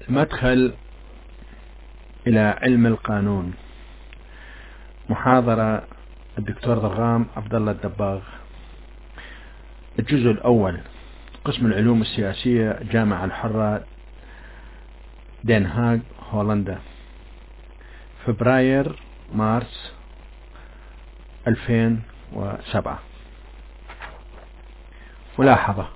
المدخل إلى علم القانون، محاضرة الدكتور ضرغام عبد الله الدباغ. الجزء الأول، قسم العلوم السياسية، الجامعة الحرة، دين هاغ، هولندا، فبراير مارس 2007. ملاحظة: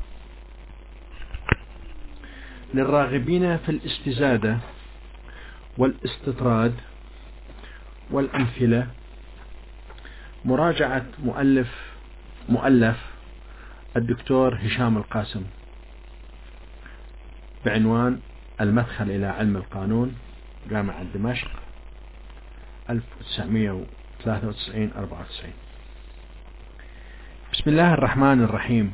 للراغبين في الاستزادة والاستطراد والأمثلة مراجعة مؤلف الدكتور هشام القاسم بعنوان المدخل إلى علم القانون، جامعة دمشق، 1993-94. بسم الله الرحمن الرحيم.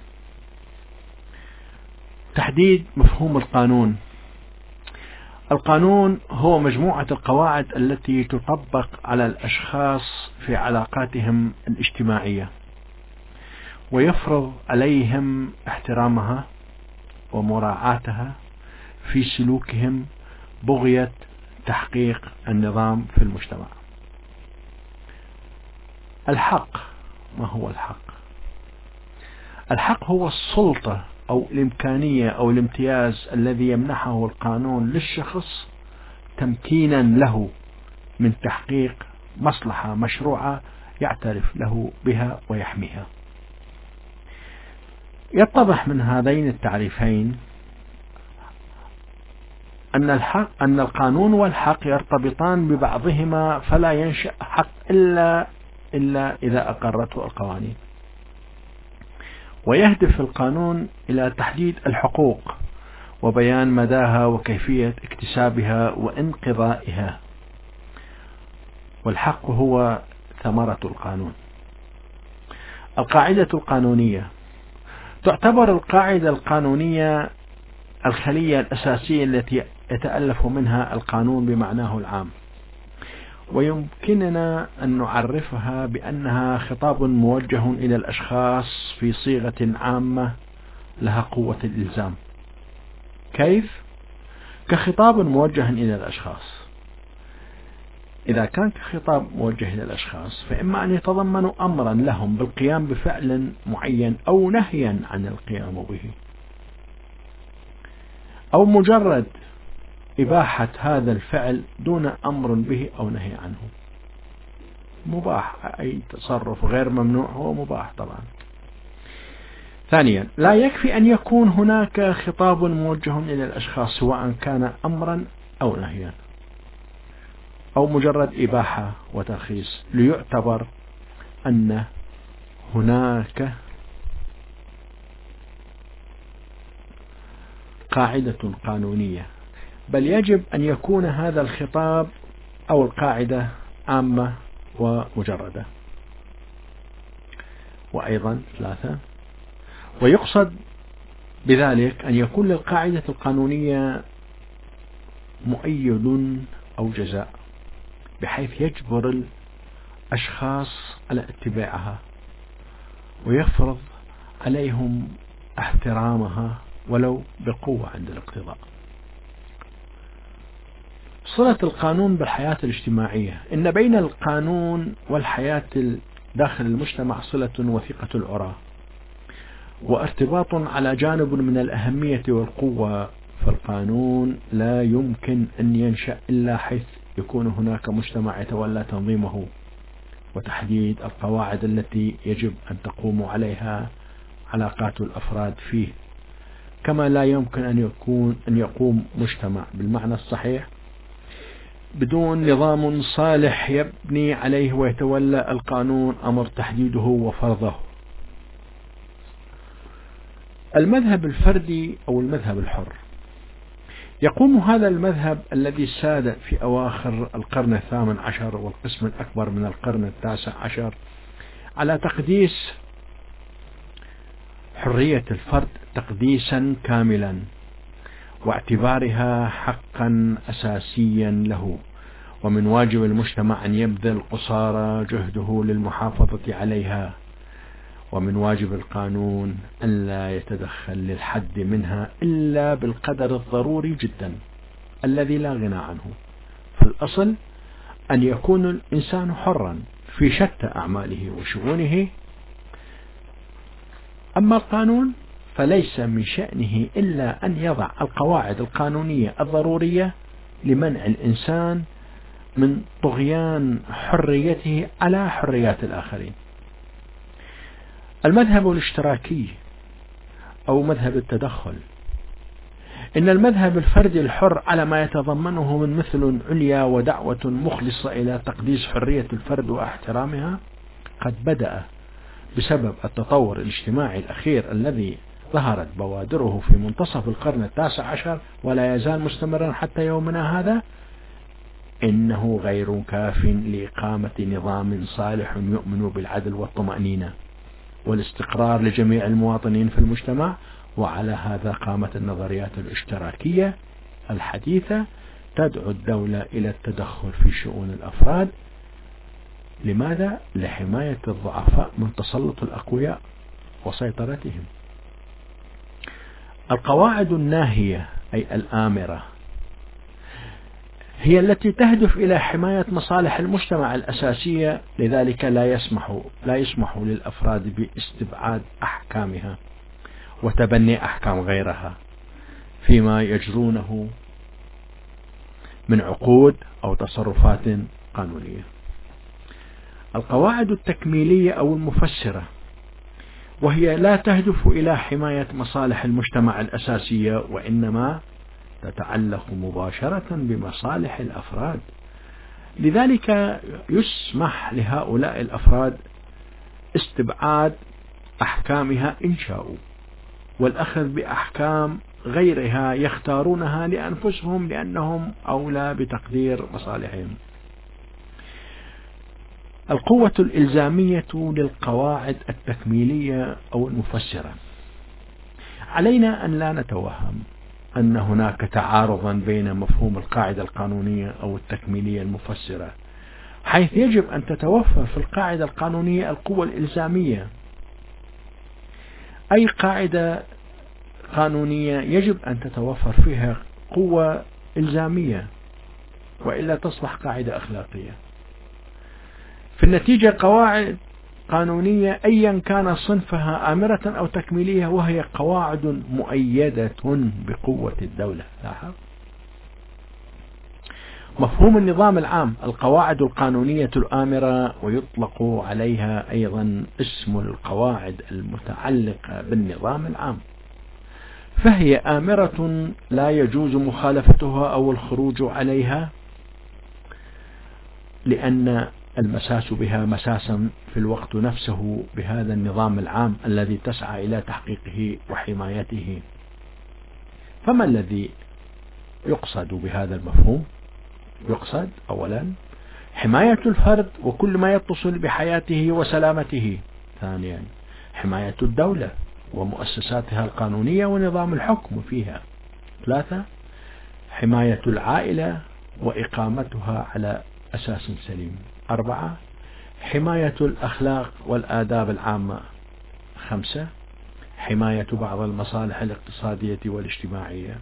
تحديد مفهوم القانون. القانون هو مجموعة القواعد التي تطبق على الأشخاص في علاقاتهم الاجتماعية، ويفرض عليهم احترامها ومراعاتها في سلوكهم بغية تحقيق النظام في المجتمع. الحق. ما هو الحق؟ الحق هو السلطة أو الإمكانية أو الامتياز الذي يمنحه القانون للشخص تمكينا له من تحقيق مصلحة مشروعة يعترف له بها ويحميها. يتضح من هذين التعريفين أن القانون والحق يرتبطان ببعضهما، فلا ينشأ حق إلا إذا أقرته القوانين. ويهدف القانون إلى تحديد الحقوق وبيان مداها وكيفية اكتسابها وانقضائها. والحق هو ثمرة القانون. القاعدة القانونية. تعتبر القاعدة القانونية الخلية الأساسية التي يتألف منها القانون بمعناه العام، ويمكننا أن نعرفها بأنها خطاب موجه إلى الأشخاص في صيغة عامة لها قوة الإلزام. كيف؟ كخطاب موجه إلى الأشخاص. إذا كان كخطاب موجه إلى الأشخاص فإما أن يتضمن أمرا لهم بالقيام بفعل معين أو نهيا عن القيام به، أو مجرد إباحة هذا الفعل دون أمر به أو نهي عنه. مباح، أي تصرف غير ممنوع هو مباح طبعا. ثانيا، لا يكفي أن يكون هناك خطاب موجه إلى الأشخاص سواء كان أمرا أو نهيا أو مجرد إباحة وترخيص ليعتبر أن هناك قاعدة قانونية، بل يجب أن يكون هذا الخطاب أو القاعدة عامة ومجردة. وأيضا ثلاثة، ويقصد بذلك أن يكون للقاعدة القانونية مؤيد أو جزاء، بحيث يجبر الأشخاص على اتباعها ويفرض عليهم احترامها ولو بقوة عند الاقتضاء. صلة القانون بالحياة الاجتماعية. إن بين القانون والحياة داخل المجتمع صلة وثيقة العراة وارتباط على جانب من الأهمية والقوة. فالقانون لا يمكن أن ينشأ إلا حيث يكون هناك مجتمع يتولى تنظيمه وتحديد القواعد التي يجب أن تقوم عليها علاقات الأفراد فيه، كما لا يمكن أن يقوم مجتمع بالمعنى الصحيح بدون نظام صالح يبني عليه ويتولى القانون أمر تحديده وفرضه. المذهب الفردي أو المذهب الحر. يقوم هذا المذهب الذي ساد في أواخر القرن 18 والقسم الأكبر من القرن 19 على تقديس حرية الفرد تقديسا كاملا، واعتبارها حقا أساسيا له، ومن واجب المجتمع أن يبذل قصارى جهده للمحافظة عليها، ومن واجب القانون أن لا يتدخل للحد منها إلا بالقدر الضروري جدا. الذي لا غنى عنه. فالأصل أن يكون الإنسان حرا في شتى أعماله وشؤونه. أما القانون فليس من شأنه إلا أن يضع القواعد القانونية الضرورية لمنع الإنسان من طغيان حريته على حريات الآخرين. المذهب الاشتراكي أو مذهب التدخل، إن المذهب الفردي الحر على ما يتضمنه من مثل عليا ودعوة مخلصة إلى تقديس حرية الفرد واحترامها قد بدأ بسبب التطور الاجتماعي الأخير الذي ظهرت بوادره في منتصف القرن 19 ولا يزال مستمرا حتى يومنا هذا، إنه غير كاف لإقامة نظام صالح يؤمن بالعدل والطمأنينة والاستقرار لجميع المواطنين في المجتمع. وعلى هذا قامت النظريات الاشتراكية الحديثة تدعو الدولة إلى التدخل في شؤون الأفراد. لماذا؟ لحماية الضعفاء من تسلط الأقوياء وسيطرتهم. القواعد الناهية أي الآمرة هي التي تهدف إلى حماية مصالح المجتمع الأساسية، لذلك لا يسمح للأفراد باستبعاد أحكامها وتبني أحكام غيرها فيما يجرونه من عقود أو تصرفات قانونية. القواعد التكميلية أو المفسرة وهي لا تهدف إلى حماية مصالح المجتمع الأساسية وإنما تتعلق مباشرة بمصالح الأفراد، لذلك يسمح لهؤلاء الأفراد استبعاد أحكامها إن شاءوا والأخذ بأحكام غيرها يختارونها لأنفسهم لأنهم أولى بتقدير مصالحهم. القوة الإلزامية للقواعد التكميلية أو المفسرة، علينا أن لا نتوهم أن هناك تعارضا بين مفهوم القاعدة القانونية أو التكميلية المفسرة، حيث يجب أن تتوفر في القاعدة القانونية القوة الإلزامية. أي قاعدة قانونية يجب أن تتوفر فيها قوة إلزامية وإلا تصبح قاعدة أخلاقية. في النتيجة قواعد قانونية أيا كان صنفها آمرة أو تكميلية وهي قواعد مؤيدة بقوة الدولة. لاحظ مفهوم النظام العام القواعد القانونية الآمرة، ويطلق عليها أيضا اسم القواعد المتعلقة بالنظام العام، فهي آمرة لا يجوز مخالفتها أو الخروج عليها، لأن المساس بها مساسا في الوقت نفسه بهذا النظام العام الذي تسعى إلى تحقيقه وحمايته. فما الذي يقصد بهذا المفهوم؟ يقصد أولا حماية الفرد وكل ما يتصل بحياته وسلامته. ثانيا حماية الدولة ومؤسساتها القانونية ونظام الحكم فيها. ثلاثة حماية العائلة وإقامتها على أساس سليم. أربعة حماية الأخلاق والآداب العامة. خمسة حماية بعض المصالح الاقتصادية والاجتماعية.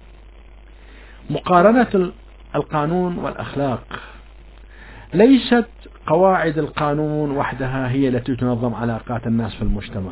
مقارنة القانون والأخلاق، ليست قواعد القانون وحدها هي التي تنظم علاقات الناس في المجتمع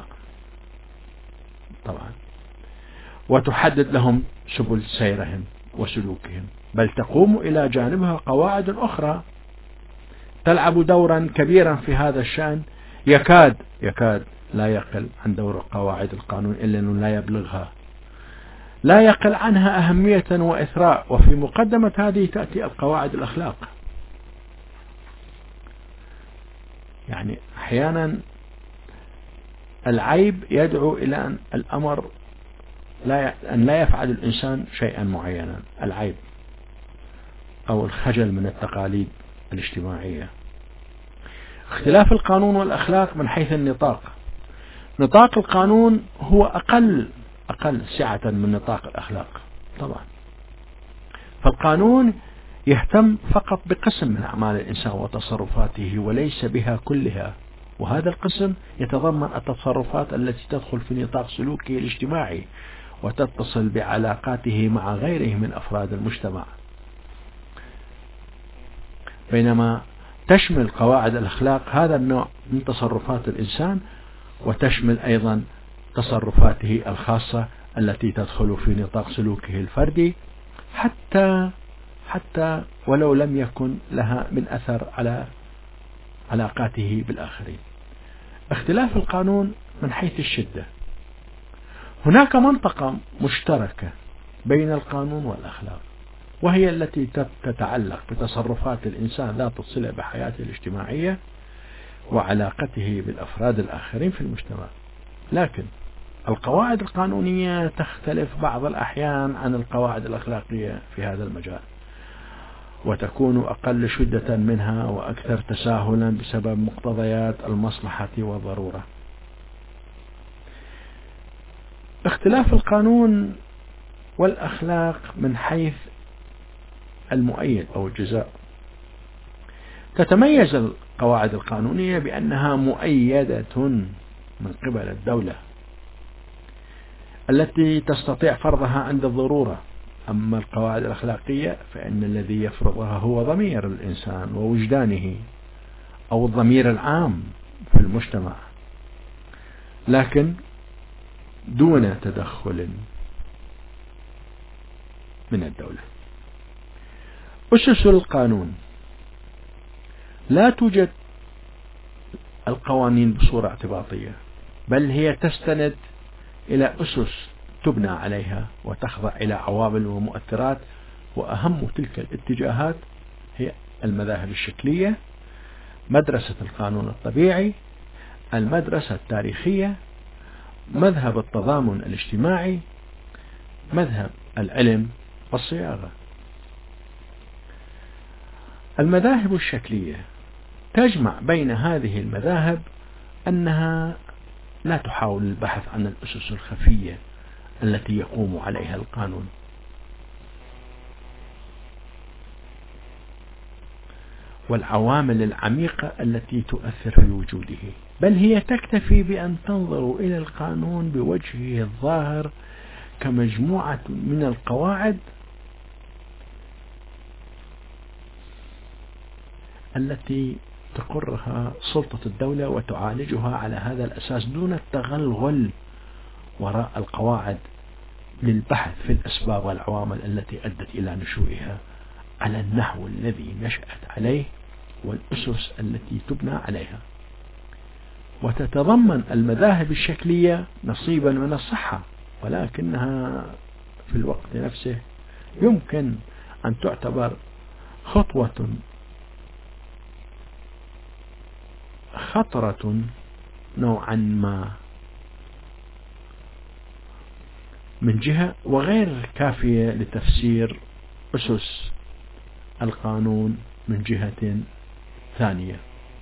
طبعا وتحدد لهم سبل سيرهم وسلوكهم، بل تقوم إلى جانبها قواعد أخرى تلعب دورا كبيرا في هذا الشأن يكاد لا يقل عن دور قواعد القانون إلا أنه لا يبلغها، لا يقل عنها أهمية وإثراء. وفي مقدمة هذه تأتي القواعد الأخلاق. يعني أحيانا العيب يدعو إلى أن الأمر أن لا يفعل الإنسان شيئا معينا، العيب أو الخجل من التقاليد الاجتماعية. اختلاف القانون والأخلاق من حيث النطاق. نطاق القانون هو أقل سعة من نطاق الأخلاق طبعا، فالقانون يهتم فقط بقسم من أعمال الإنسان وتصرفاته وليس بها كلها، وهذا القسم يتضمن التصرفات التي تدخل في نطاق سلوكه الاجتماعي وتتصل بعلاقاته مع غيره من أفراد المجتمع، بينما تشمل قواعد الأخلاق هذا النوع من تصرفات الإنسان، وتشمل أيضا تصرفاته الخاصة التي تدخل في نطاق سلوكه الفردي، حتى ولو لم يكن لها من أثر على علاقاته بالآخرين. اختلاف القانون من حيث الشدة. هناك منطقة مشتركة بين القانون والأخلاق، وهي التي تتعلق بتصرفات الإنسان ذات الصلة بحياته الاجتماعية وعلاقته بالأفراد الآخرين في المجتمع. لكن القواعد القانونية تختلف بعض الأحيان عن القواعد الأخلاقية في هذا المجال، وتكون أقل شدة منها وأكثر تساهلا بسبب مقتضيات المصلحة والضرورة. اختلاف القانون والأخلاق من حيث المؤيد أو الجزاء. تتميز القواعد القانونية بأنها مؤيدة من قبل الدولة التي تستطيع فرضها عند الضرورة، أما القواعد الأخلاقية فإن الذي يفرضها هو ضمير الإنسان ووجدانه أو الضمير العام في المجتمع، لكن دون تدخل من الدولة. أسس القانون. لا توجد القوانين بصورة اعتباطية، بل هي تستند إلى أسس تبنى عليها وتخضع إلى عوامل ومؤثرات، وأهم تلك الاتجاهات هي المذاهب الشكلية، مدرسة القانون الطبيعي، المدرسة التاريخية، مذهب التضامن الاجتماعي، مذهب العلم والصياغة. المذاهب الشكلية تجمع بين هذه المذاهب أنها لا تحاول البحث عن الأسس الخفية التي يقوم عليها القانون، والعوامل العميقة التي تؤثر في وجوده، بل هي تكتفي بأن تنظر إلى القانون بوجهه الظاهر كمجموعة من القواعد التي تقرها سلطة الدولة وتعالجها على هذا الأساس دون التغلغل وراء القواعد للبحث في الأسباب والعوامل التي أدت إلى نشوئها على النحو الذي نشأت عليه والأسس التي تبنى عليها. وتتضمن المذاهب الشكلية نصيبا من الصحة، ولكنها في الوقت نفسه يمكن أن تعتبر خطوة خطرة نوعا ما من جهة، وغير كافية لتفسير أسس القانون من جهة ثانية.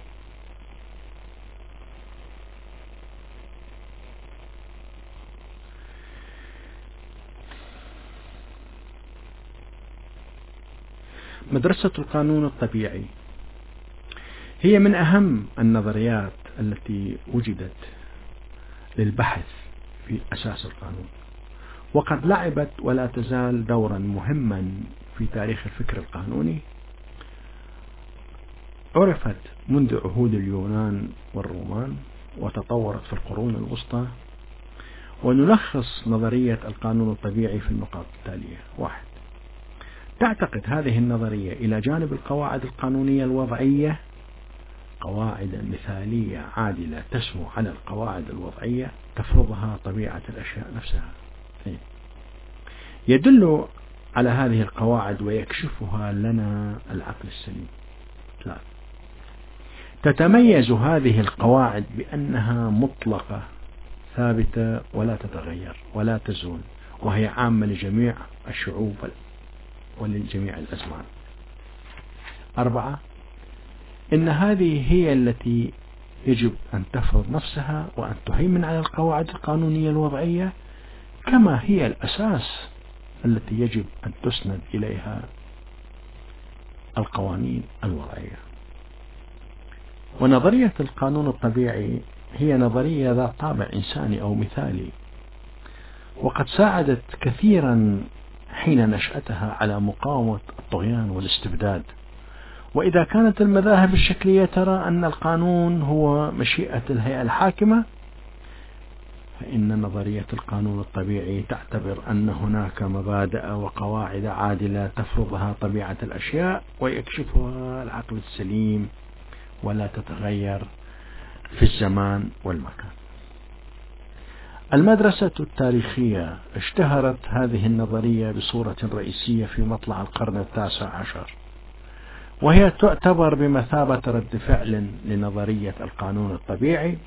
مدرسة القانون الطبيعي هي من أهم النظريات التي وجدت للبحث في أساس القانون، وقد لعبت ولا تزال دورا مهما في تاريخ الفكر القانوني. عرفت منذ عهود اليونان والرومان وتطورت في القرون الوسطى. ونلخص نظرية القانون الطبيعي في النقاط التالية. 1. تعتقد هذه النظرية إلى جانب القواعد القانونية الوضعية قواعد مثالية عادلة تسمو على القواعد الوضعية تفرضها طبيعة الأشياء نفسها. 2. يدل على هذه القواعد ويكشفها لنا العقل السليم. 3. تتميز هذه القواعد بأنها مطلقة ثابتة ولا تتغير ولا تزول، وهي عامة لجميع الشعوب ولجميع الأزمان. 4. إن هذه هي التي يجب أن تفرض نفسها وأن تهيمن على القواعد القانونية الوضعية، كما هي الأساس التي يجب أن تسند إليها القوانين الوضعية. ونظرية القانون الطبيعي هي نظرية ذات طابع إنساني أو مثالي، وقد ساعدت كثيرا حين نشأتها على مقاومة الطغيان والاستبداد. وإذا كانت المذاهب الشكلية ترى أن القانون هو مشيئة الهيئة الحاكمة، فإن نظرية القانون الطبيعي تعتبر أن هناك مبادئ وقواعد عادلة تفرضها طبيعة الأشياء ويكشفها العقل السليم ولا تتغير في الزمان والمكان. المدرسة التاريخية اشتهرت هذه النظرية بصورة رئيسية في مطلع القرن التاسع عشر، وهي تعتبر بمثابة رد فعل لنظرية القانون الطبيعي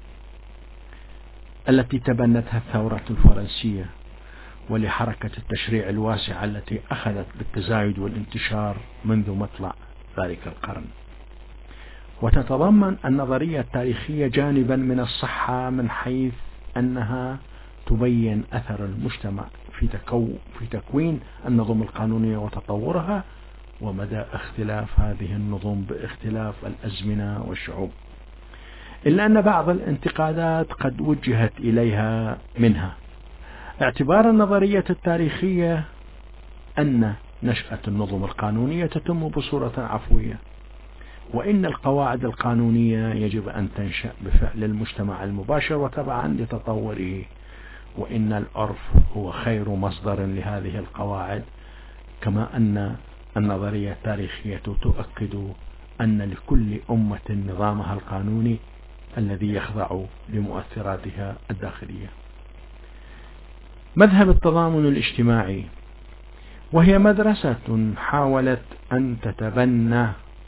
التي تبنتها الثورة الفرنسية ولحركة التشريع الواسعة التي أخذت بالتزايد والانتشار منذ مطلع ذلك القرن. وتتضمن النظرية التاريخية جانبا من الصحة من حيث أنها تبين أثر المجتمع في تكوين النظم القانونية وتطورها، ومدى اختلاف هذه النظم باختلاف الأزمنة والشعوب، إلا أن بعض الانتقادات قد وجهت إليها، منها اعتبار النظرية التاريخية أن نشأة النظم القانونية تتم بصورة عفوية، وإن القواعد القانونية يجب أن تنشأ بفعل المجتمع المباشر وتبعا لتطوره، وإن العرف هو خير مصدر لهذه القواعد، كما أن النظرية التاريخية تؤكد أن لكل أمة نظامها القانوني الذي يخضع لمؤثراتها الداخلية. مذهب التضامن الاجتماعي، وهي مدرسة حاولت أن تتبنى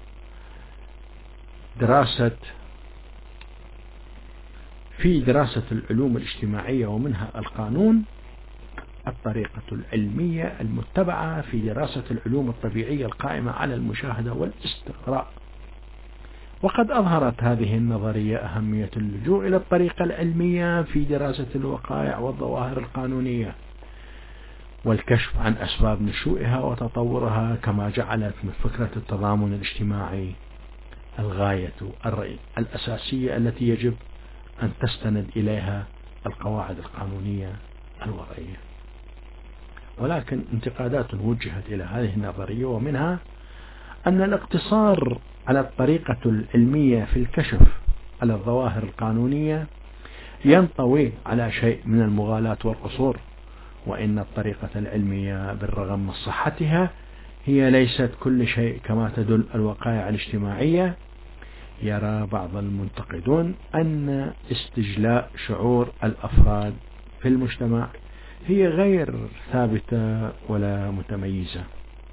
دراسة العلوم الاجتماعية ومنها القانون الطريقة العلمية المتبعة في دراسة العلوم الطبيعية القائمة على المشاهدة والاستقراء. وقد أظهرت هذه النظرية أهمية اللجوء إلى الطريقة العلمية في دراسة الوقائع والظواهر القانونية والكشف عن أسباب نشوئها وتطورها، كما جعلت من فكرة التضامن الاجتماعي الغاية الأساسية التي يجب أن تستند إليها القواعد القانونية الوضعية. ولكن انتقادات وجهت إلى هذه النظرية، ومنها أن الاقتصار على الطريقة العلمية في الكشف على الظواهر القانونية ينطوي على شيء من المغالاة والقصور، وإن الطريقة العلمية بالرغم من صحتها هي ليست كل شيء كما تدل الوقائع الاجتماعية. يرى بعض المنتقدون أن استجلاء شعور الأفراد في المجتمع هي غير ثابتة ولا متميزة.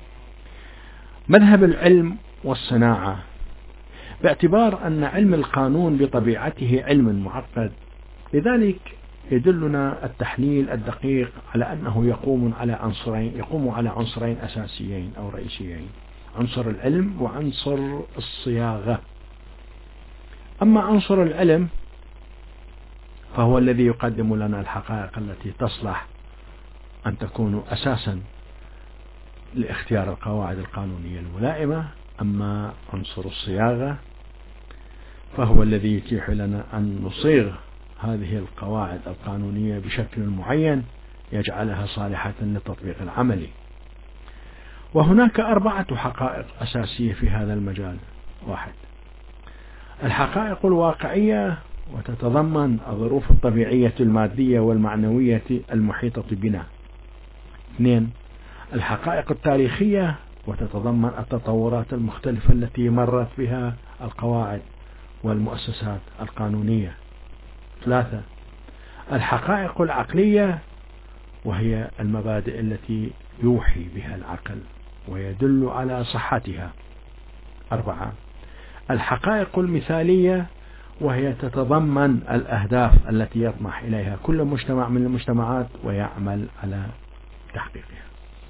مذهب العلم والصناعة، باعتبار أن علم القانون بطبيعته علم معقد، لذلك يدلنا التحليل الدقيق على أنه يقوم على عنصرين أساسيين أو رئيسيين: عنصر العلم وعنصر الصياغة. أما عنصر العلم فهو الذي يقدم لنا الحقائق التي تصلح أن تكون أساسا لاختيار القواعد القانونية الملائمة. أما عنصر الصياغة فهو الذي يتيح لنا أن نصيغ هذه القواعد القانونية بشكل معين يجعلها صالحة للتطبيق العملي. وهناك 4 حقائق أساسية في هذا المجال. 1. الحقائق الواقعية، وتتضمن الظروف الطبيعية المادية والمعنوية المحيطة بنا. 2. الحقائق التاريخية، وتتضمن التطورات المختلفة التي مرت بها القواعد والمؤسسات القانونية. 3. الحقائق العقلية، وهي المبادئ التي يوحي بها العقل ويدل على صحتها. 4. الحقائق المثالية، وهي تتضمن الأهداف التي يطمح إليها كل مجتمع من المجتمعات ويعمل على تحقيقها.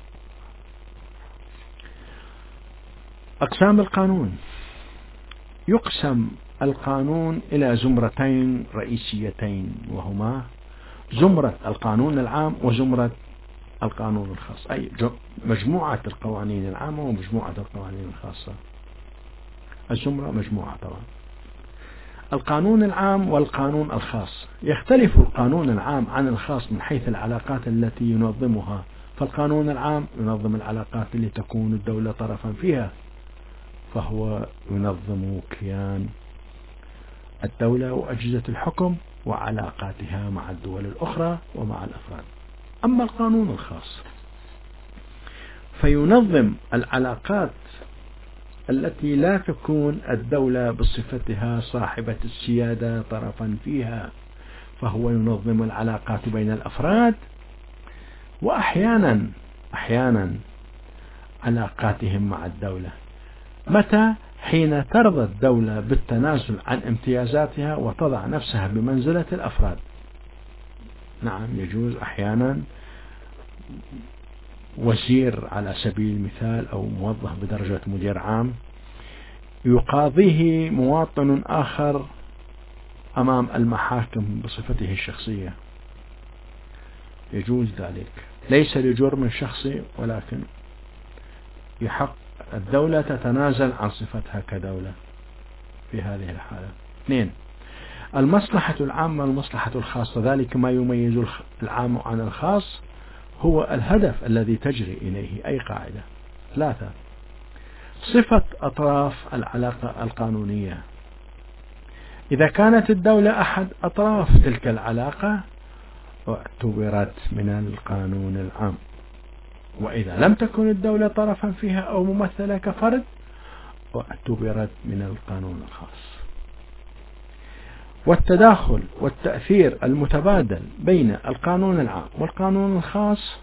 أقسام القانون. يقسم القانون إلى زمرتين رئيسيتين، وهما زمرة القانون العام وزمرة القانون الخاص، أي مجموعة القوانين العامة ومجموعة القوانين الخاصة. الزمرة مجموعة طبعا. القانون العام والقانون الخاص. يختلف القانون العام عن الخاص من حيث العلاقات التي ينظمها، فالقانون العام ينظم العلاقات التي تكون الدولة طرفا فيها، فهو ينظم كيان الدولة وأجهزة الحكم وعلاقاتها مع الدول الأخرى ومع الأفراد. أما القانون الخاص فينظم العلاقات التي لا تكون الدولة بصفتها صاحبة السيادة طرفا فيها، فهو ينظم العلاقات بين الأفراد وأحيانا علاقاتهم مع الدولة. متى؟ حين ترضى الدولة بالتنازل عن امتيازاتها وتضع نفسها بمنزلة الأفراد. نعم، يجوز أحيانا وزير على سبيل المثال أو موظف بدرجة مدير عام يقاضيه مواطن آخر أمام المحاكم بصفته الشخصية، يجوز ذلك، ليس لجرم شخصي، ولكن يحق الدولة تتنازل عن صفتها كدولة في هذه الحالة. 2. المصلحة العامة والمصلحة الخاصة. ذلك ما يميز العام عن الخاص هو الهدف الذي تجري إليه أي قاعدة. 3. صفة أطراف العلاقة القانونية. إذا كانت الدولة أحد أطراف تلك العلاقة اعتبرت من القانون العام، وإذا لم تكن الدولة طرفا فيها أو ممثلة كفرد اعتبرت من القانون الخاص. والتداخل والتأثير المتبادل بين القانون العام والقانون الخاص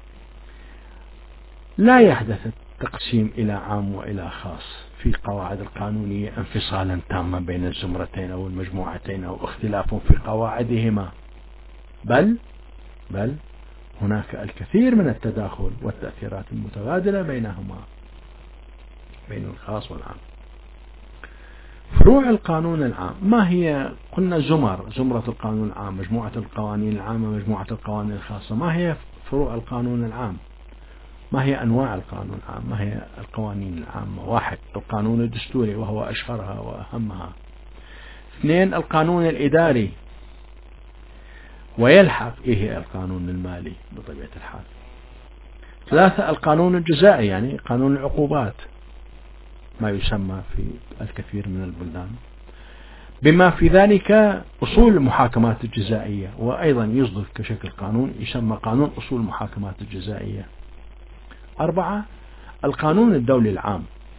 لا يحدث التقسيم إلى عام وإلى خاص في قواعد القانونية انفصالا تاما بين الزمرتين أو المجموعتين أو اختلاف في قواعدهما، بل هناك الكثير من التداخل والتأثيرات المتبادلة بينهما، بين الخاص والعام. فروع القانون العام ما هي؟ قلنا زمرة القانون العام، مجموعة القوانين العامة، مجموعة القوانين الخاصة. ما هي فروع القانون العام؟ ما هي أنواع القانون العام؟ ما هي القوانين العامة؟ 1. القانون الدستوري وهو أشهرها وأهمها. 2. القانون الإداري، ويلحق إيه القانون المالي بطبيعة الحال. 3. القانون الجزائي، يعني قانون العقوبات، ما يسمى في الكثير من البلدان، بما في ذلك أصول المحاكمات الجزائية، وأيضا يصدر كشكل قانون يسمى قانون أصول المحاكمات الجزائية. 4. القانون الدولي العام.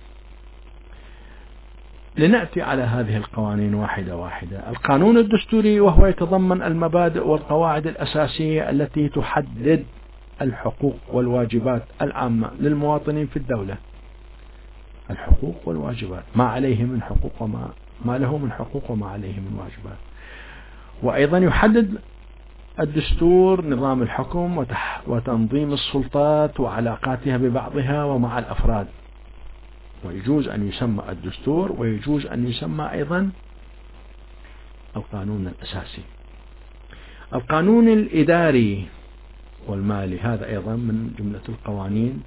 لنأتي على هذه القوانين واحدة واحدة. القانون الدستوري وهو يتضمن المبادئ والقواعد الأساسية التي تحدد الحقوق والواجبات العامة للمواطنين في الدولة. الحقوق والواجبات، ما عليه من حقوق ما له من حقوق وما عليه من واجبات. وأيضا يحدد الدستور نظام الحكم وتنظيم السلطات وعلاقاتها ببعضها ومع الأفراد. ويجوز أن يسمى الدستور، ويجوز أن يسمى أيضا القانون الأساسي. القانون الإداري والمالي هذا أيضا من جملة القوانين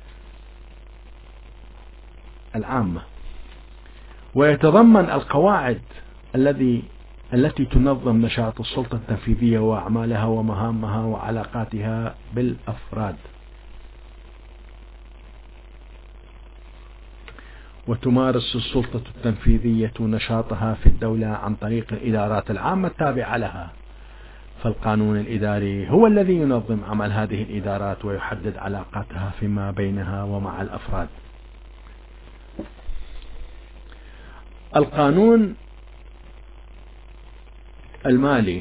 العامة، ويتضمن القواعد التي تنظم نشاط السلطة التنفيذية وأعمالها ومهامها وعلاقاتها بالأفراد. وتمارس السلطة التنفيذية نشاطها في الدولة عن طريق الإدارات العامة التابعة لها. فالقانون الإداري هو الذي ينظم عمل هذه الإدارات ويحدد علاقاتها فيما بينها ومع الأفراد. القانون المالي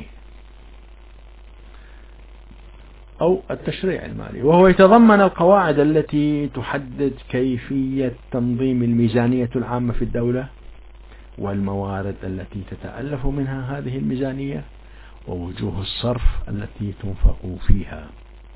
أو التشريع المالي، وهو يتضمن القواعد التي تحدد كيفية تنظيم الميزانية العامة في الدولة والموارد التي تتألف منها هذه الميزانية ووجوه الصرف التي تنفق فيها.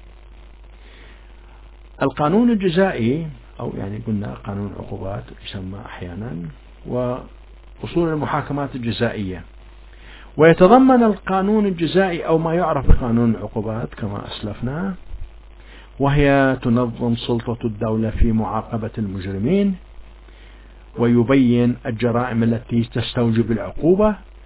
القانون الجزائي أو يعني قلنا قانون العقوبات يسمى أحيانا، وأصول المحاكمات الجزائية. ويتضمن القانون الجزائي أو ما يعرف بقانون العقوبات كما أسلفنا، وهي تنظم سلطة الدولة في معاقبة المجرمين، ويبين الجرائم التي تستوجب العقوبة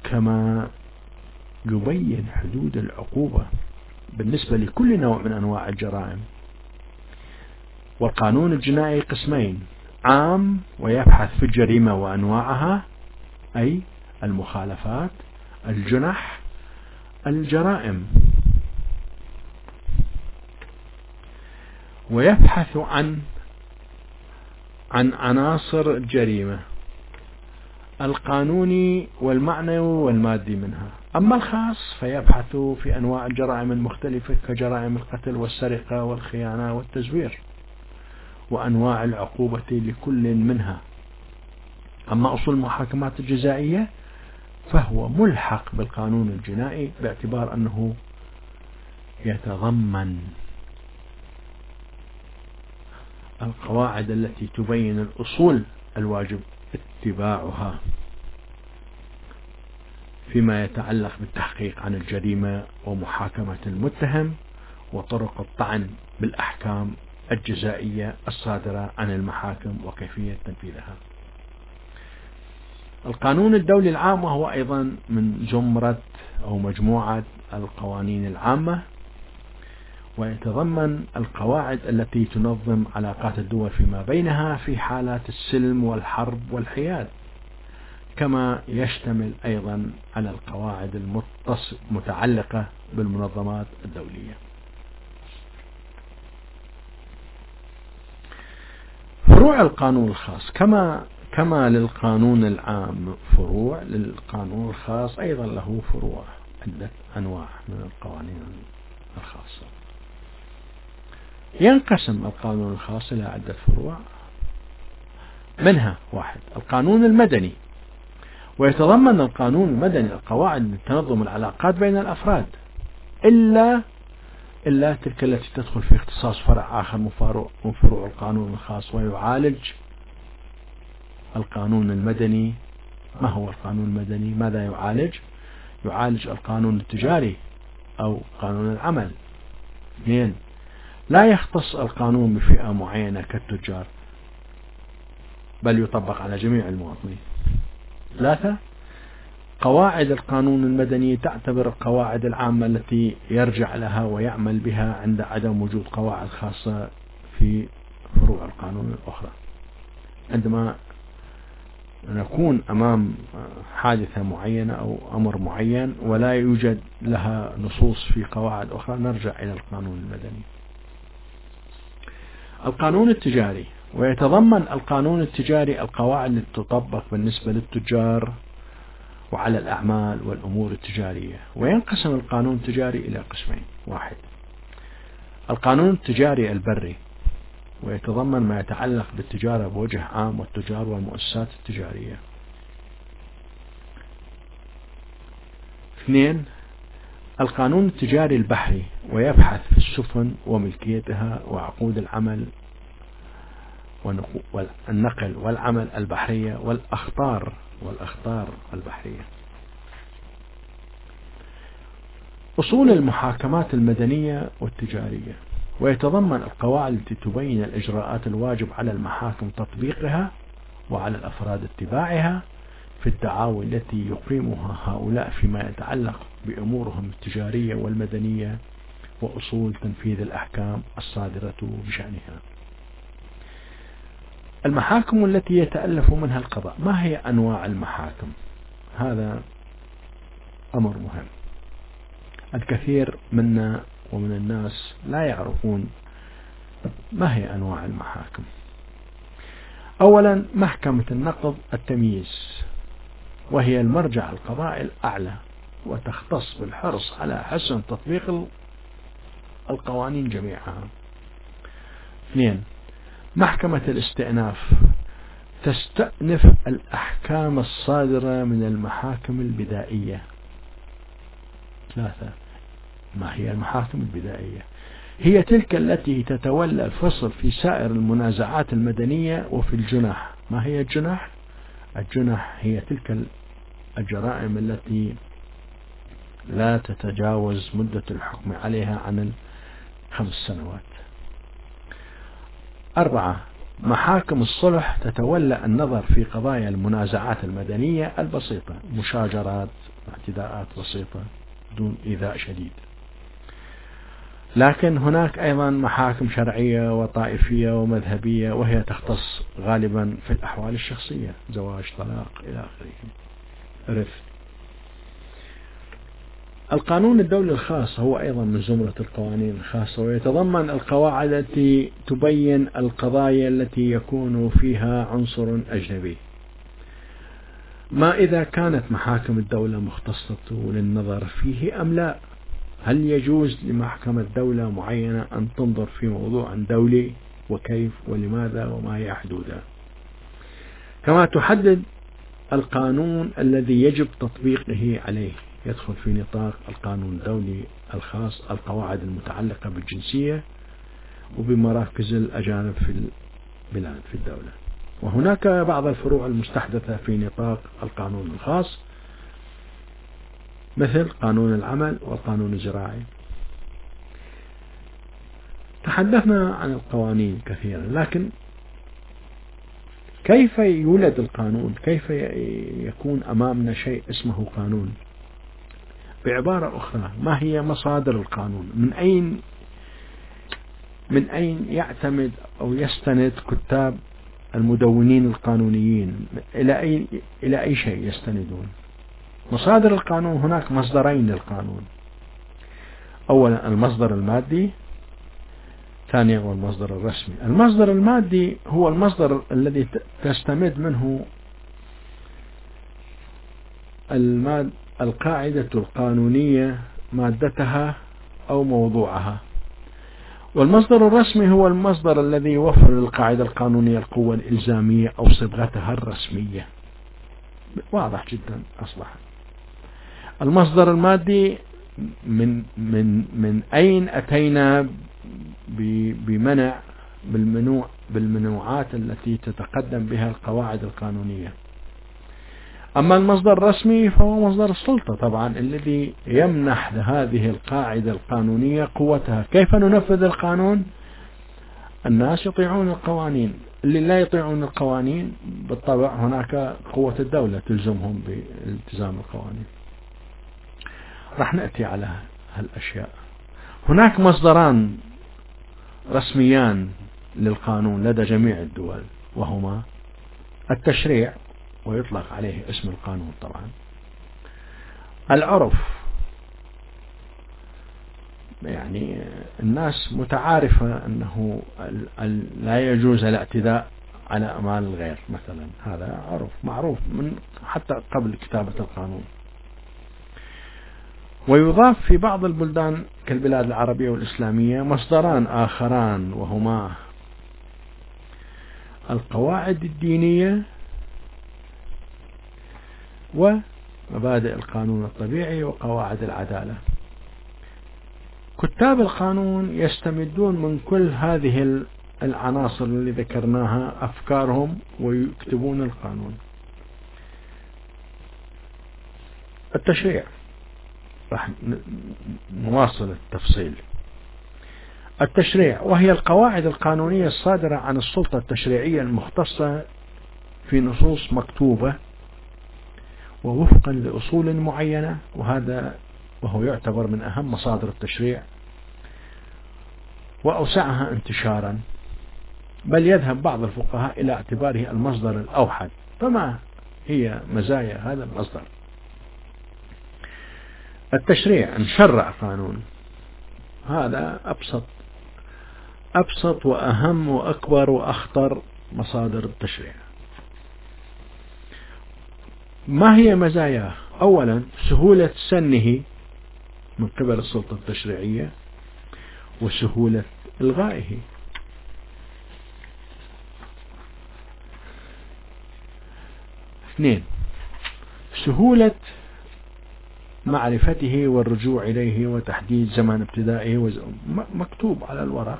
كما يبين حدود العقوبة بالنسبة لكل نوع من أنواع الجرائم. والقانون الجنائي قسمين: عام ويبحث في الجريمة وأنواعها، أي المخالفات، الجنح، الجرائم، ويبحث عن عناصر الجريمة القانوني والمعنوي والمادي منها. أما الخاص فيبحث في أنواع الجرائم المختلفة كجرائم القتل والسرقة والخيانة والتزوير وأنواع العقوبة لكل منها. أما أصول المحاكمات الجزائية فهو ملحق بالقانون الجنائي باعتبار أنه يتضمن القواعد التي تبين الأصول الواجب اتباعها فيما يتعلق بالتحقيق عن الجريمة ومحاكمة المتهم وطرق الطعن بالأحكام الجزائية الصادرة عن المحاكم وكيفية تنفيذها. القانون الدولي العام وهو أيضا من زمرة أو مجموعة القوانين العامة، ويتضمن القواعد التي تنظم علاقات الدول فيما بينها في حالات السلم والحرب والحياد، كما يشتمل أيضا على القواعد المتعلقة بالمنظمات الدولية. فروع القانون الخاص كما للقانون العام فروع، للقانون الخاص أيضا له فروع، عدة أنواع من القوانين الخاصة. ينقسم القانون الخاص إلى عدة فروع، منها: 1. القانون المدني، ويتضمن القانون المدني القواعد لتنظم العلاقات بين الأفراد إلا تلك التي تدخل في اختصاص فرع آخر من فروع القانون الخاص. ويعالج القانون المدني. ما هو القانون المدني؟ ماذا يعالج؟ يعالج القانون التجاري أو قانون العمل. 2. لا يختص القانون بفئة معينة كالتجار، بل يطبق على جميع المواطنين. 3. قواعد القانون المدني تعتبر القواعد العامة التي يرجع لها ويعمل بها عند عدم وجود قواعد خاصة في فروع القانون الأخرى. عندما نكون أمام حادثة معينة أو أمر معين ولا يوجد لها نصوص في قواعد أخرى، نرجع إلى القانون المدني. القانون التجاري، ويتضمن القانون التجاري القواعد التي تطبق بالنسبة للتجار وعلى الأعمال والأمور التجارية. وينقسم القانون التجاري إلى قسمين: 1. القانون التجاري البري، ويتضمن ما يتعلق بالتجارة بوجه عام والتجار والمؤسسات التجارية. 2. القانون التجاري البحري، ويبحث في السفن وملكيتها وعقود العمل والنقل والعمل البحرية والأخطار البحرية. أصول المحاكمات المدنية والتجارية، ويتضمن القواعد التي تبين الإجراءات الواجب على المحاكم تطبيقها وعلى الأفراد اتباعها في الدعاوى التي يقيمها هؤلاء فيما يتعلق بأمورهم التجارية والمدنية وأصول تنفيذ الأحكام الصادرة بشأنها. المحاكم التي يتألف منها القضاء. ما هي أنواع المحاكم؟ هذا أمر مهم. الكثير منا ومن الناس لا يعرفون ما هي أنواع المحاكم. أولا، محكمة النقض التمييز، وهي المرجع القضائي الأعلى وتختص بالحرص على حسن تطبيق القوانين جميعها. 2. محكمة الاستئناف، تستأنف الأحكام الصادرة من المحاكم البدائية. 3. ما هي المحاكم البدائية؟ هي تلك التي تتولى الفصل في سائر المنازعات المدنية وفي الجنح. ما هي الجنح؟ الجنح هي تلك الجرائم التي لا تتجاوز مدة الحكم عليها عن 5 سنوات. 4. محاكم الصلح تتولى النظر في قضايا المنازعات المدنية البسيطة، مشاجرات، اعتداءات بسيطة دون إيذاء شديد. لكن هناك أيضا محاكم شرعية وطائفية ومذهبية، وهي تختص غالبا في الأحوال الشخصية، زواج، طلاق، إلى آخره، إرث. القانون الدولي الخاص هو أيضا من زمرة القوانين الخاصة، ويتضمن القواعد التي تبين القضايا التي يكون فيها عنصر أجنبي. ما إذا كانت محاكم الدولة مختصة للنظر فيه أم لا؟ هل يجوز لمحكمة دولة معينة أن تنظر في موضوع دولي؟ وكيف ولماذا وما هي حدودها؟ كما تحدد القانون الذي يجب تطبيقه عليه. يدخل في نطاق القانون الدولي الخاص القواعد المتعلقة بالجنسية وبمراكز الأجانب في البلاد في الدولة. وهناك بعض الفروع المستحدثة في نطاق القانون الخاص مثل قانون العمل والقانون الزراعي. تحدثنا عن القوانين كثيرا، لكن كيف يولد القانون؟ كيف يكون أمامنا شيء اسمه قانون؟ بعبارة أخرى، ما هي مصادر القانون؟ من أين يعتمد أو يستند كتاب المدونين القانونيين؟ إلى أي شيء يستندون؟ مصادر القانون، هناك مصدرين للقانون: أولا المصدر المادي، ثانيا هو المصدر الرسمي. المصدر المادي هو المصدر الذي تستمد منه القاعدة القانونية مادتها أو موضوعها. والمصدر الرسمي هو المصدر الذي يوفر للقاعدة القانونية القوة الإلزامية أو صبغتها الرسمية. واضح جدا أصبح. المصدر المادي من أين أتينا بالمنوعات التي تتقدم بها القواعد القانونية. أما المصدر الرسمي فهو مصدر السلطة طبعا، الذي يمنح هذه القاعدة القانونية قوتها. كيف ننفذ القانون؟ الناس يطيعون القوانين. اللي لا يطيعون القوانين بالطبع هناك قوة الدولة تلزمهم بالتزام القوانين. راح نأتي على هالأشياء. هناك مصدران رسميان للقانون لدى جميع الدول، وهما التشريع، ويطلق عليه اسم القانون طبعا، العرف، يعني الناس متعارفة أنه لا يجوز الاعتداء على أموال الغير مثلا، هذا عرف معروف من حتى قبل كتابة القانون. ويضاف في بعض البلدان كالبلاد العربية والإسلامية مصدران آخران، وهما القواعد الدينية ومبادئ القانون الطبيعي وقواعد العدالة. كتاب القانون يستمدون من كل هذه العناصر اللي ذكرناها أفكارهم ويكتبون القانون. التشريع، راح نواصل التفصيل. التشريع وهي القواعد القانونية الصادرة عن السلطة التشريعية المختصة في نصوص مكتوبة ووفقا لأصول معينة، وهو يعتبر من أهم مصادر التشريع وأوسعها انتشارا، بل يذهب بعض الفقهاء إلى اعتباره المصدر الأوحد. فما هي مزايا هذا المصدر؟ التشريع، نشرع قانون، هذا أبسط وأهم وأكبر وأخطر مصادر التشريع. ما هي مزاياه؟ أولا سهولة سنه من قبل السلطة التشريعية وسهولة إلغائه. اثنين، سهولة معرفته والرجوع إليه وتحديد زمان ابتدائه مكتوب على الورق،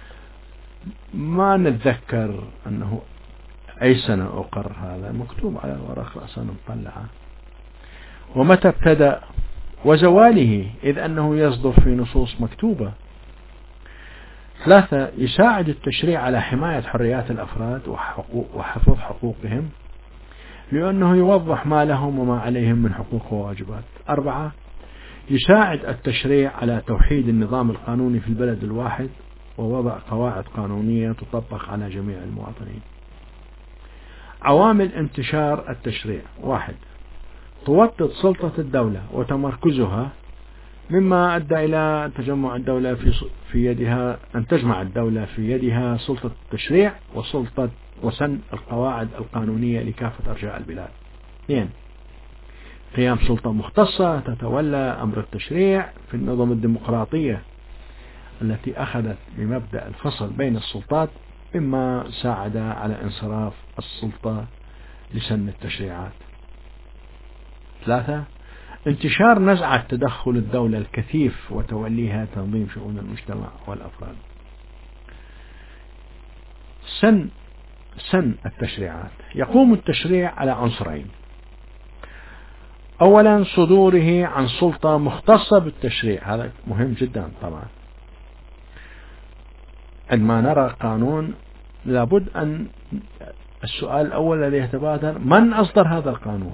ما نتذكر أنه أي سنة أقر، هذا مكتوب على الورق رأسا مطلعة، ومتى ابتدأ وزواله، إذ أنه يصدر في نصوص مكتوبة. 3. يساعد التشريع على حماية حريات الأفراد وحفظ حقوقهم، لأنه يوضح ما لهم وما عليهم من حقوق وواجبات. 4. يساعد التشريع على توحيد النظام القانوني في البلد الواحد ووضع قواعد قانونية تطبق على جميع المواطنين. عوامل انتشار التشريع: 1. توطد سلطة الدولة وتمركزها، مما أدى إلى تجمع الدولة في يدها، أن تجمع الدولة في يدها سلطة التشريع وسلطة وسن القواعد القانونية لكافة أرجاء البلاد. 2. قيام سلطة مختصة تتولى أمر التشريع في النظم الديمقراطية التي أخذت بمبدأ الفصل بين السلطات، مما ساعد على انصراف السلطة لسن التشريعات. 3. انتشار نزعة تدخل الدولة الكثيف وتوليها تنظيم شؤون المجتمع والأفراد. سن التشريعات: يقوم التشريع على عنصرين: أولا صدوره عن سلطة مختصة بالتشريع، هذا مهم جدا طبعا. عندما نرى قانون لابد أن السؤال الأول الذي يتبادر: من أصدر هذا القانون؟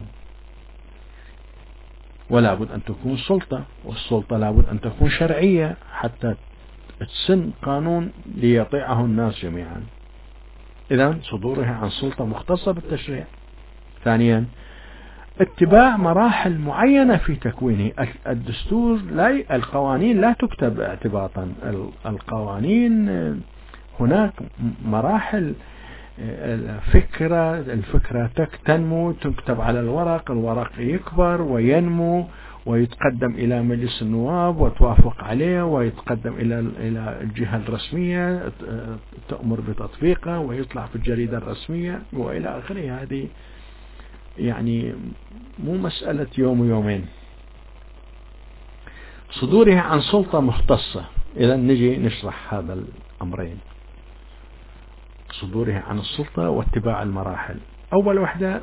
ولا بد أن تكون سلطة، والسلطة لابد أن تكون شرعية حتى تسن قانون ليطيعه الناس جميعا. إذن صدوره عن سلطة مختصة بالتشريع. ثانيا اتباع مراحل معينة في تكوينه. الدستور القوانين لا تكتب اعتباطا، القوانين هناك مراحل. الفكرة تنمو، تكتب على الورق يكبر وينمو ويتقدم إلى مجلس النواب وتوافق عليه ويتقدم إلى الجهة الرسمية تأمر بتطبيقه ويطلع في الجريدة الرسمية وإلى آخره. هذه يعني مو مسألة يوم ويومين. صدورها عن سلطة مختصة، إذا نجي نشرح هذا الأمرين: صدورها عن السلطة واتباع المراحل. أول وحدة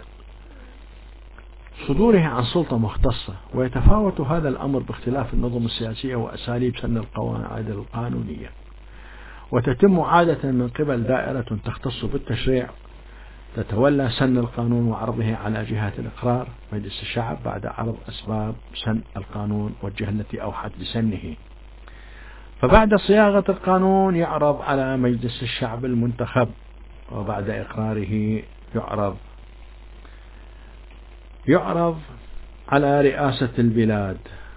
صدورها عن سلطة مختصة، ويتفاوت هذا الأمر باختلاف النظم السياسية وأساليب سن القواعد القانونية، وتتم عادة من قبل دائرة تختص بالتشريع تتولى سن القانون وعرضه على جهات الإقرار، مجلس الشعب، بعد عرض أسباب سن القانون والجهة التي أوحت بسنه. فبعد صياغة القانون يعرض على مجلس الشعب المنتخب، وبعد إقراره يعرض على رئاسة البلاد،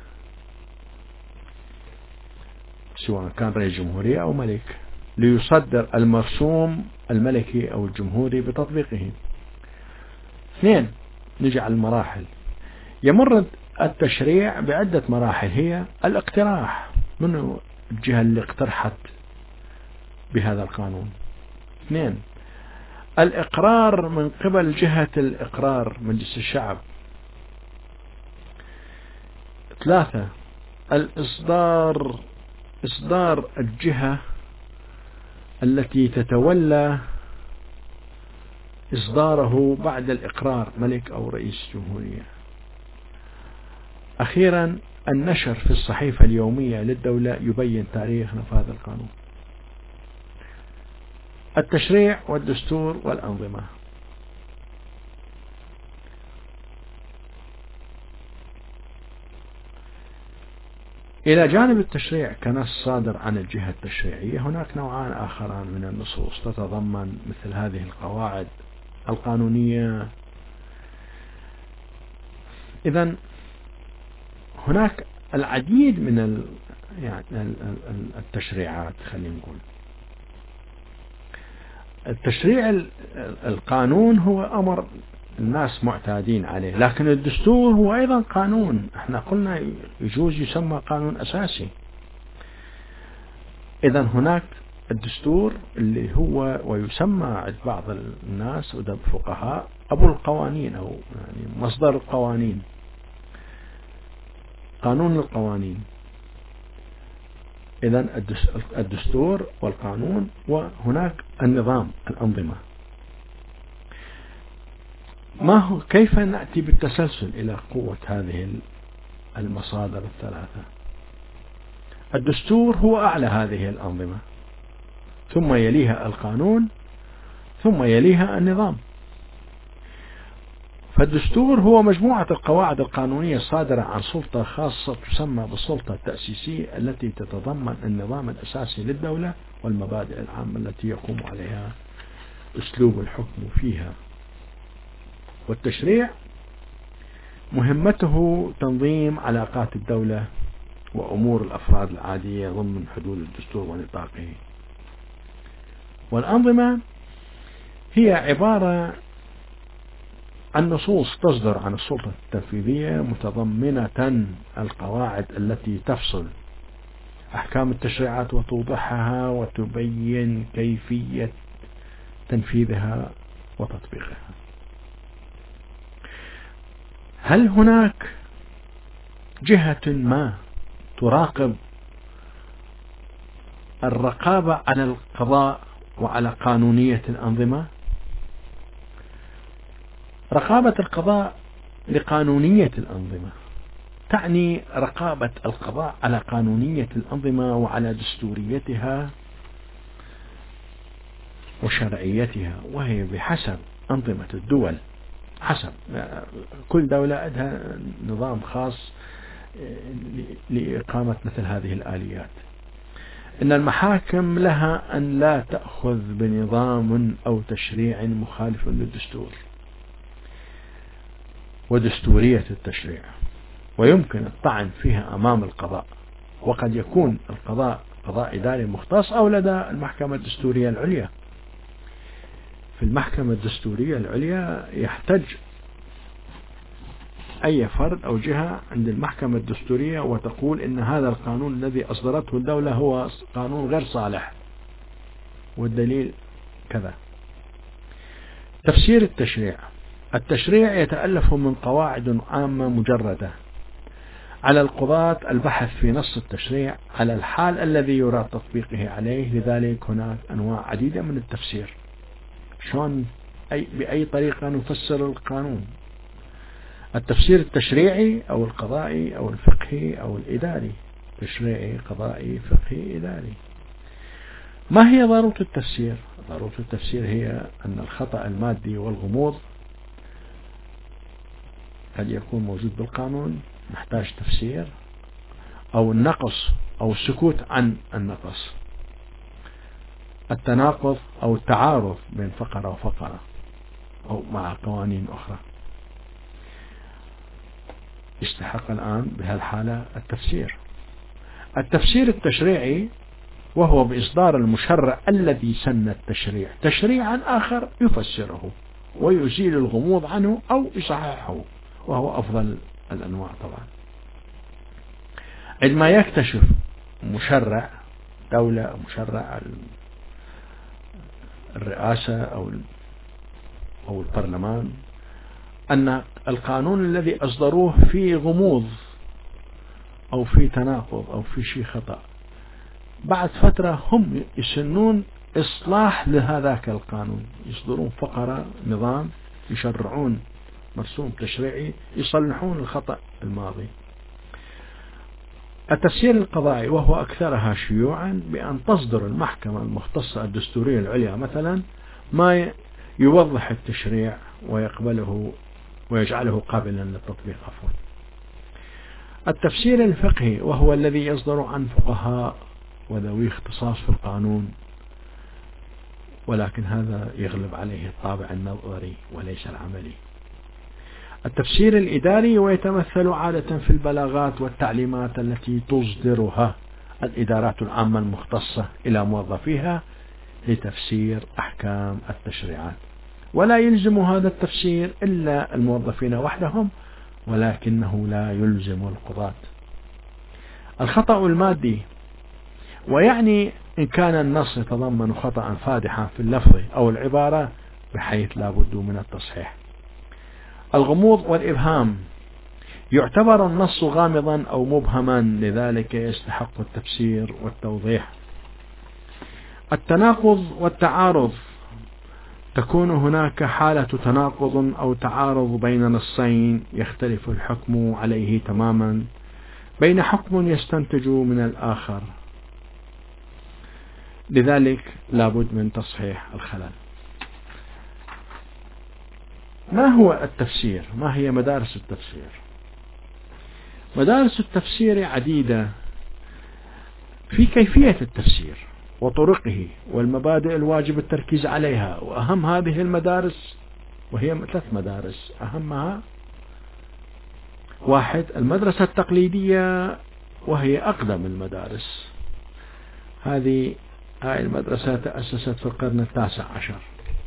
سواء كان رئيس جمهورية أو ملك، ليصدر المرسوم الملكي أو الجمهوري بتطبيقه. 2. نجعل المراحل. يمر التشريع بعدة مراحل، هي الاقتراح، من الجهة اللي اقترحت بهذا القانون. 2. الإقرار من قبل جهة الإقرار، مجلس الشعب. 3. إصدار الجهة التي تتولى إصداره بعد الإقرار، ملك أو رئيس جمهورية. أخيرا النشر في الصحيفة اليومية للدولة يبين تاريخ نفاذ القانون. التشريع والدستور والأنظمة. إلى جانب التشريع كنص صادر عن الجهة التشريعية، هناك نوعان آخران من النصوص تتضمن مثل هذه القواعد القانونية. إذن هناك العديد من التشريعات. خلينا نقول التشريع القانون هو أمر الناس معتادين عليه، لكن الدستور هو أيضا قانون، احنا قلنا يجوز يسمى قانون أساسي. إذا هناك الدستور اللي هو ويسمى عند بعض الناس والفقهاء أبو القوانين، أو يعني مصدر القوانين، قانون القوانين. إذا الدستور والقانون، وهناك النظام، الأنظمة. كيف نأتي بالتسلسل إلى قوة هذه المصادر الثلاثة؟ الدستور هو أعلى هذه الأنظمة، ثم يليها القانون، ثم يليها النظام. فالدستور هو مجموعة القواعد القانونية الصادرة عن سلطة خاصة تسمى بالسلطة التأسيسية، التي تتضمن النظام الأساسي للدولة والمبادئ العامة التي يقوم عليها أسلوب الحكم فيها. والتشريع مهمته تنظيم علاقات الدولة وأمور الأفراد العادية ضمن حدود الدستور ونطاقه. والأنظمة هي عبارة عن نصوص تصدر عن السلطة التنفيذية متضمنة القواعد التي تفصل أحكام التشريعات وتوضحها وتبين كيفية تنفيذها وتطبيقها. هل هناك جهة ما تراقب الرقابة على القضاء وعلى قانونية الأنظمة؟ رقابة القضاء لقانونية الأنظمة تعني رقابة القضاء على قانونية الأنظمة وعلى دستوريتها وشرعيتها، وهي بحسب أنظمة الدول. حسب كل دولة عندها نظام خاص لإقامة مثل هذه الآليات. إن المحاكم لها أن لا تأخذ بنظام أو تشريع مخالف للدستور ودستورية التشريع، ويمكن الطعن فيها أمام القضاء، وقد يكون القضاء قضاء إداري مختص أو لدى المحكمة الدستورية العليا. في المحكمة الدستورية العليا يحتج أي فرد أو جهة عند المحكمة الدستورية وتقول إن هذا القانون الذي أصدرته الدولة هو قانون غير صالح والدليل كذا. تفسير التشريع. التشريع يتألف من قواعد عامة مجردة، على القضاة البحث في نص التشريع على الحال الذي يراد تطبيقه عليه. لذلك هناك أنواع عديدة من التفسير. شلون بأي طريقة نفسر القانون؟ التفسير التشريعي أو القضائي أو الفقهي أو الإداري. تشريعي، قضائي، فقهي، إداري. ما هي ضرورة التفسير؟ ضرورة التفسير هي أن الخطأ المادي والغموض قد يكون موجود بالقانون محتاج تفسير، أو النقص أو السكوت عن النقص، التناقض أو التعارض بين فقرة وفقرة أو مع قوانين أخرى يستحق الآن بهالحالة التفسير. التفسير التشريعي وهو بإصدار المشرع الذي سن التشريع تشريعا آخر يفسره ويزيل الغموض عنه أو يصححه، وهو أفضل الأنواع طبعا. عندما يكتشف مشرع دولة أو مشرع الرئاسة أو البرلمان أن القانون الذي أصدروه فيه غموض أو فيه تناقض أو فيه شيء خطأ، بعد فترة هم يسنون إصلاح لهذاك القانون، يصدرون فقرة نظام، يشرعون مرسوم تشريعي، يصلحون الخطأ الماضي. التفسير القضائي وهو أكثرها شيوعا بأن تصدر المحكمة المختصة الدستورية العليا مثلا ما يوضح التشريع ويقبله ويجعله قابلا للتطبيق. عفوا. التفسير الفقهي وهو الذي يصدر عن فقهاء وذوي اختصاص في القانون، ولكن هذا يغلب عليه الطابع النظري وليس العملي. التفسير الإداري ويتمثل عادة في البلاغات والتعليمات التي تصدرها الإدارات العامة المختصة إلى موظفيها لتفسير أحكام التشريعات، ولا يلزم هذا التفسير إلا الموظفين وحدهم، ولكنه لا يلزم القضاة. الخطأ المادي، ويعني إن كان النص يتضمن خطأ فادحا في اللفظ أو العبارة بحيث لا بد من التصحيح. الغموض والإبهام، يعتبر النص غامضا أو مبهما، لذلك يستحق التفسير والتوضيح. التناقض والتعارض، تكون هناك حالة تناقض أو تعارض بين نصين يختلف الحكم عليه تماما، بين حكم يستنتج من الآخر. لذلك لابد من تصحيح الخلل. ما هو التفسير؟ ما هي مدارس التفسير؟ مدارس التفسير عديدة في كيفية التفسير وطرقه والمبادئ الواجب التركيز عليها، وأهم هذه المدارس وهي 3 مدارس أهمها: 1 المدرسة التقليدية، وهي أقدم المدارس. هاي المدرسة تأسست في القرن 19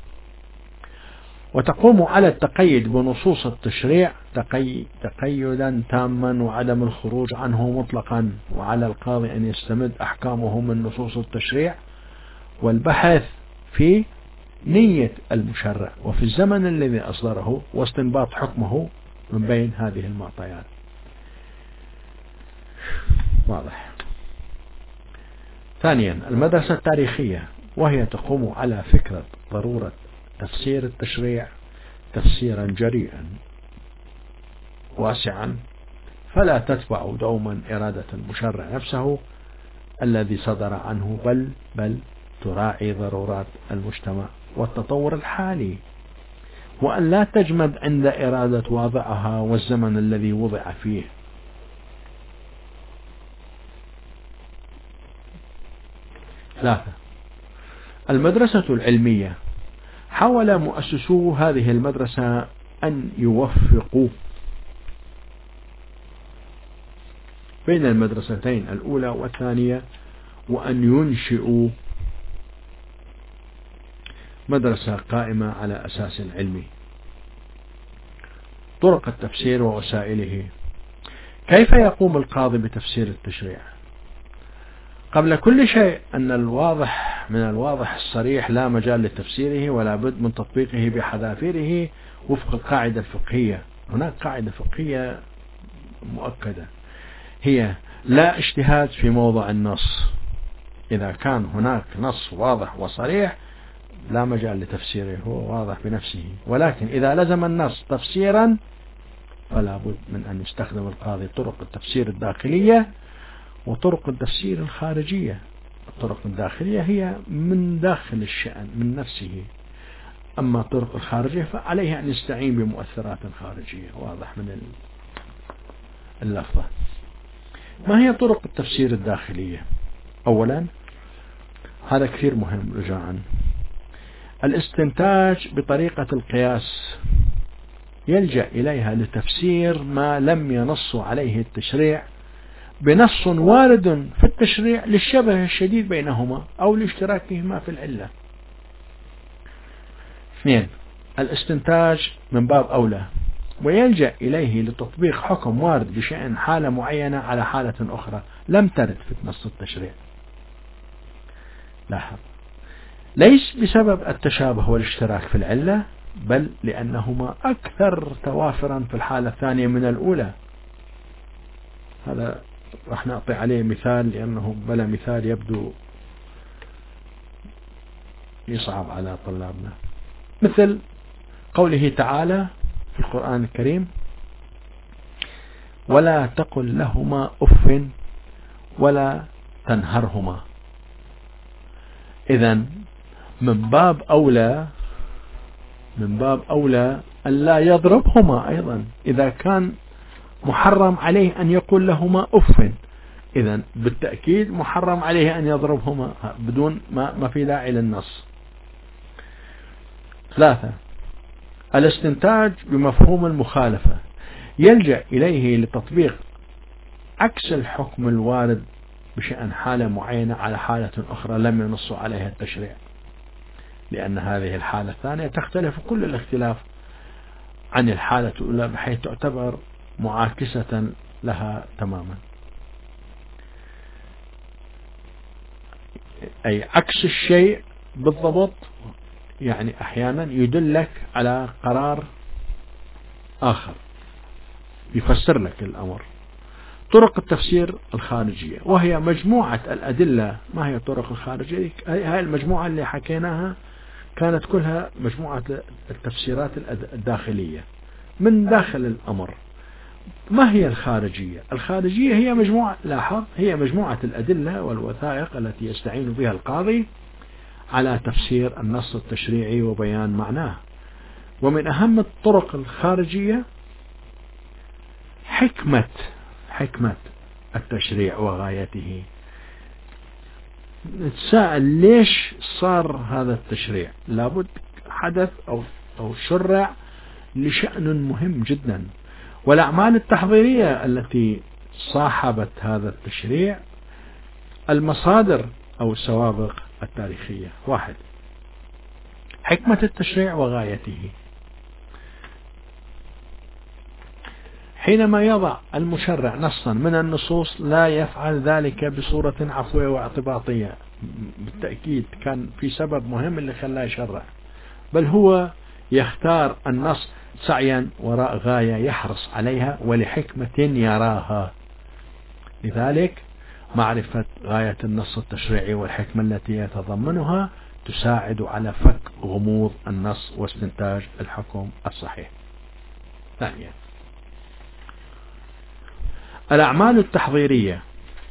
وتقوم على التقيد بنصوص التشريع تقيدا تاما وعدم الخروج عنه مطلقا، وعلى القاضي أن يستمد أحكامه من نصوص التشريع والبحث في نية المشرع وفي الزمن الذي أصدره واستنباط حكمه من بين هذه المعطيات. واضح. ثانيا المدرسة التاريخية، وهي تقوم على فكرة ضرورة تفسير التشريع تفسيرا جريئا واسعا، فلا تتبع دوما إرادة المشرع نفسه الذي صدر عنه، بل تراعي ضرورات المجتمع والتطور الحالي، وأن لا تجمد عند إرادة واضعها والزمن الذي وضع فيه. 3 المدرسة العلمية، حاول مؤسسو هذه المدرسة أن يوفقوا بين المدرستين الأولى والثانية، وأن ينشئوا مدرسة قائمة على أساس علمي. طرق التفسير ووسائله. كيف يقوم القاضي بتفسير التشريع؟ قبل كل شيء أن من الواضح الصريح لا مجال لتفسيره ولا بد من تطبيقه بحذافيره وفق القاعدة الفقهية. هناك قاعدة فقهية مؤكدة هي لا اجتهاد في موضع النص. إذا كان هناك نص واضح وصريح لا مجال لتفسيره، هو واضح بنفسه، ولكن إذا لزم النص تفسيرا فلا بد من أن يستخدم القاضي طرق التفسير الداخلية وطرق التفسير الخارجية. الطرق الداخلية هي من داخل الشأن من نفسه، أما الطرق الخارجية فعليه أن يستعين بمؤثرات خارجية. واضح من اللفظة. ما هي طرق التفسير الداخلية؟ أولا، هذا كثير مهم رجاءً، الاستنتاج بطريقة القياس يلجأ إليها لتفسير ما لم ينص عليه التشريع بنص وارد في التشريع للشبه الشديد بينهما أو لاشتراكهما في العلة. 2 الاستنتاج من باب أولى، ويلجأ إليه لتطبيق حكم وارد بشأن حالة معينة على حالة أخرى لم ترد في نص التشريع. لاحظ، ليس بسبب التشابه والاشتراك في العلة، بل لأنهما أكثر توافرا في الحالة الثانية من الأولى. هذا راح نعطي عليه مثال لأنه بلا مثال يبدو يصعب على طلابنا، مثل قوله تعالى في القرآن الكريم: ولا تقل لهما أف ولا تنهرهما. إذن من باب أولى أن لا يضربهما أيضا إذا كان محرم عليه أن يقول لهما أف. إذن بالتأكيد محرم عليه أن يضربهما بدون ما في داعي للنص. 3 الاستنتاج بمفهوم المخالفة، يلجأ إليه لتطبيق عكس الحكم الوارد بشأن حالة معينة على حالة أخرى لم ينص عليها التشريع، لأن هذه الحالة الثانية تختلف كل الاختلاف عن الحالة الأولى بحيث تعتبر معاكسة لها تماما، أي عكس الشيء بالضبط. يعني أحيانا يدلك على قرار آخر يفسر لك الأمر. طرق التفسير الخارجية، وهي مجموعة الأدلة. ما هي الطرق الخارجية؟ هاي المجموعة اللي حكيناها كانت كلها مجموعة التفسيرات الداخلية من داخل الأمر، ما هي الخارجية؟ الخارجية هي هي مجموعة الأدلة والوثائق التي يستعين بها القاضي على تفسير النص التشريعي وبيان معناه. ومن أهم الطرق الخارجية حكمة التشريع وغايته. نتساءل ليش صار هذا التشريع؟ لابد حدث أو شرع لشأن مهم جدا. والأعمال التحضيرية التي صاحبت هذا التشريع، المصادر أو السوابق التاريخية. 1. حكمة التشريع وغايته. حينما يضع المشرع نصا من النصوص لا يفعل ذلك بصورة عفوية واعتباطية، بالتأكيد كان في سبب مهم اللي خلاه يشرع، بل هو يختار النص سعيا وراء غاية يحرص عليها ولحكمة يراها. لذلك معرفة غاية النص التشريعي والحكمة التي يتضمنها تساعد على فك غموض النص واستنتاج الحكم الصحيح. ثانيا، الأعمال التحضيرية،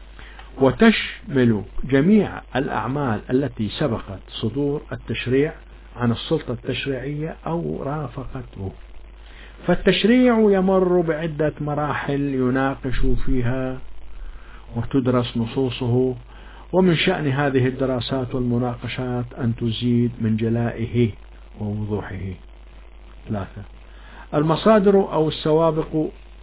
وتشمل جميع الأعمال التي سبقت صدور التشريع عن السلطة التشريعية أو رافقته. فالتشريع يمر بعدة مراحل يناقش فيها وتدرس نصوصه، ومن شأن هذه الدراسات والمناقشات أن تزيد من جلائه ووضوحه. 3. المصادر أو السوابق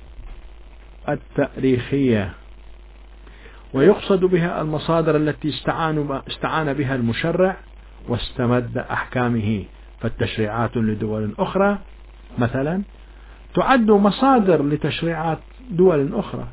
التاريخية، ويقصد بها المصادر التي استعان بها المشرع واستمد أحكامه. فالتشريعات لدول أخرى مثلا تعد مصادر لتشريعات دول أخرى.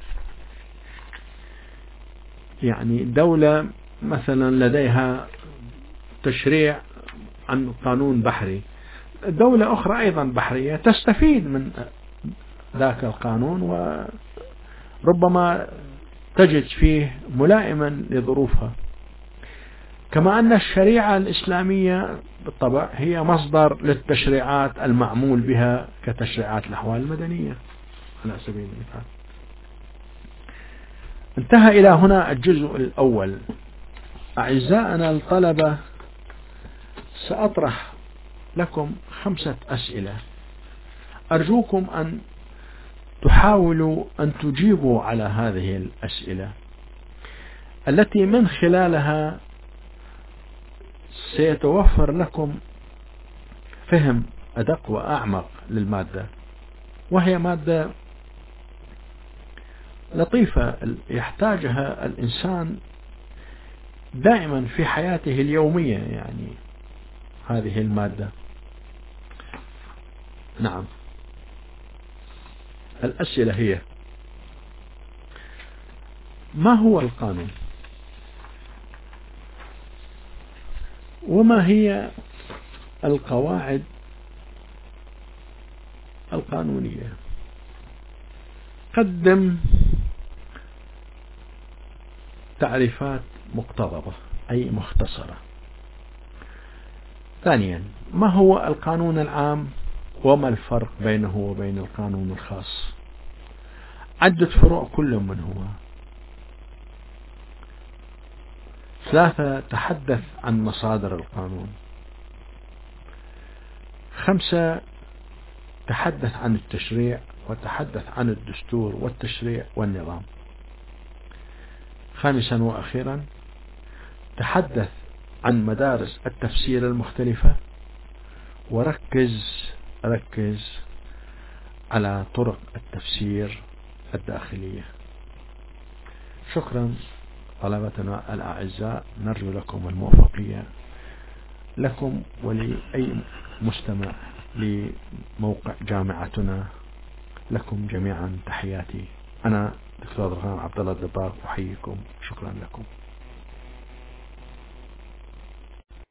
يعني دولة مثلا لديها تشريع عن قانون بحري، دولة أخرى أيضا بحرية تستفيد من ذاك القانون وربما تجد فيه ملائما لظروفها. كما أن الشريعة الإسلامية بالطبع هي مصدر للتشريعات المعمول بها كتشريعات الأحوال المدنية على سبيل المثال. انتهى إلى هنا الجزء الأول. أعزائنا الطلبة، سأطرح لكم 5 أسئلة، أرجوكم أن تحاولوا أن تجيبوا على هذه الأسئلة التي من خلالها سيتوفر لكم فهم أدق وأعمق للمادة، وهي مادة لطيفة يحتاجها الإنسان دائما في حياته اليومية، يعني هذه المادة. نعم، الأسئلة هي: ما هو القانون؟ وما هي القواعد القانونية؟ قدم تعريفات مقتضبة أي مختصرة. ثانيا، ما هو القانون العام وما الفرق بينه وبين القانون الخاص؟ عدة فروع كل منهما. 3. تحدث عن مصادر القانون. 5. تحدث عن التشريع وتحدث عن الدستور والتشريع والنظام. 5. وأخيرا تحدث عن مدارس التفسير المختلفة، وركز على طرق التفسير الداخلية. شكرا طلبتنا الأعزاء، نرجو لكم الموفقية، لكم ولأي مستمع لموقع جامعتنا. لكم جميعا تحياتي. أنا دكتور رغام عبد الله الدباغ، أحييكم. شكرا لكم.